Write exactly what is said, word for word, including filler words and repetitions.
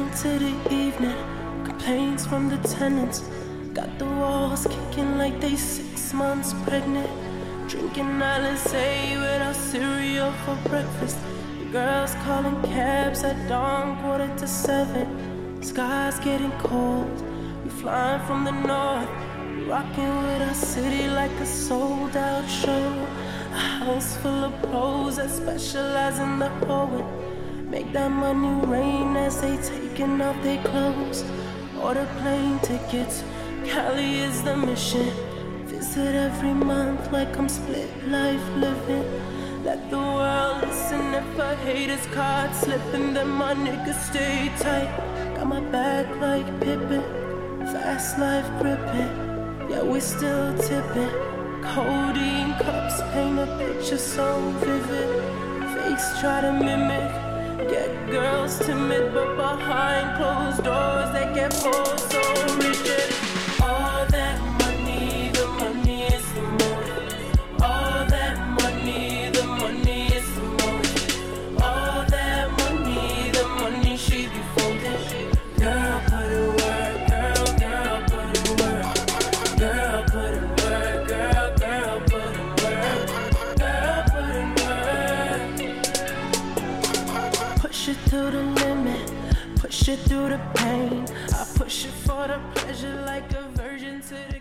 into the evening. Complaints from the tenants. Got the walls kicking like they six months pregnant. Drinking Alizé without cereal for breakfast. Girls calling cabs at dawn, quarter to seven. Sky's getting cold. We flying from the north. Rocking with our city like a sold out show. A house full of pros that specialize in the hoeing. Make that money rain as they taking off their clothes. Order plane tickets, Cali is the mission. Visit every month like I'm split life living. Let the world listen if a hater's card slipping, then my niggas stay tight. Got my back like Pippin, fast life gripping. Yeah, we still tipping. Codeine cups paint a picture so vivid. Fakes try to mimic, get girls timid, but behind closed doors they get pulled so rigid. All that money, the money is the motive. All that money, the money is the motive. All that money, the money she be folding. Girl, put it work, girl, girl, put it work. Girl, put it work, girl, girl, put it work. Girl, put it work. Push it to the limit, push it through the pain. I push it for the pleasure like a virgin to the